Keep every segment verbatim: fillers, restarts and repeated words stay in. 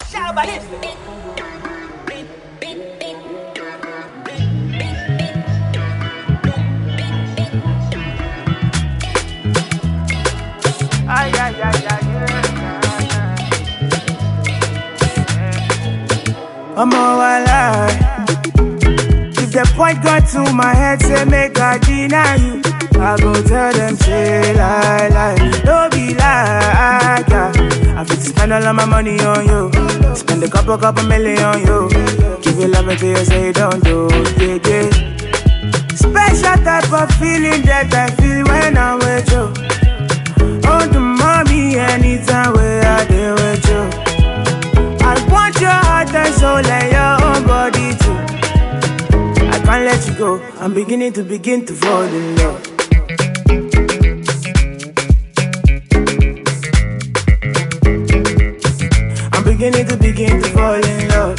Ay, ay, ay, ay, I'm all alive. If the point got to my head, say make I deny you, I go tell them, say lie, lie. Don't be like, yeah. I fit spend all of my money on you, spend a couple, couple million on you. Give you love until you say don't do, yeah, yeah. Special type of feeling that I feel when I'm with you. Oh, the mommy, anytime where I deal with you. I want your heart and soul and your own body too. I can't let you go, I'm beginning to begin to fall in love. I'm beginning to begin to fall in love.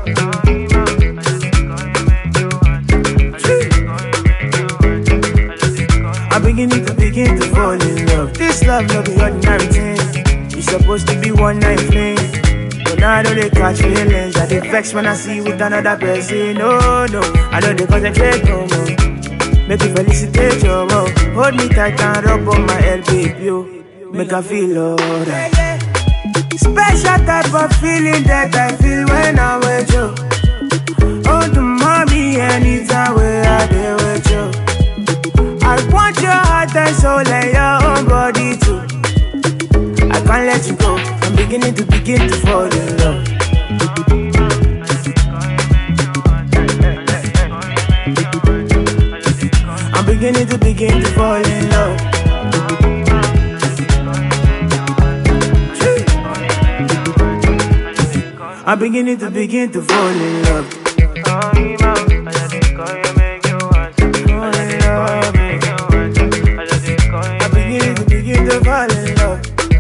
I'm beginning to begin to fall in love. This love no be ordinary thing. It's supposed to be one night fling, but now I know they catch feelings. I dey vex when I see you with another person. No, no, I know they concentrate no more. Make you felicitate your love. Hold me tight and rub on my head, baby, yo. Make I feel alright. Special type of feeling that I feel when I'm with you. Oh, the mommy, anytime where I deal with you. I want your heart and soul and your own body too. I can't let you go, I'm beginning to begin to fall in love. I'm beginning to begin to fall in love. I'm beginning to begin to fall in love. Fall in love.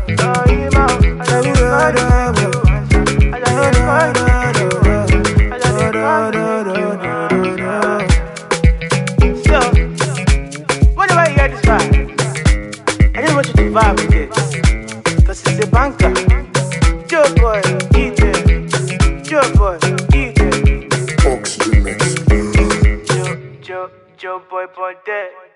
So, whenever you hear this vibe, I just want you to vibe with it. Cause it's a banker. Joe boy, eat it. Joe boy, eat it. Oxygen mix. Joe, Joe, Joe boy, boy, dead.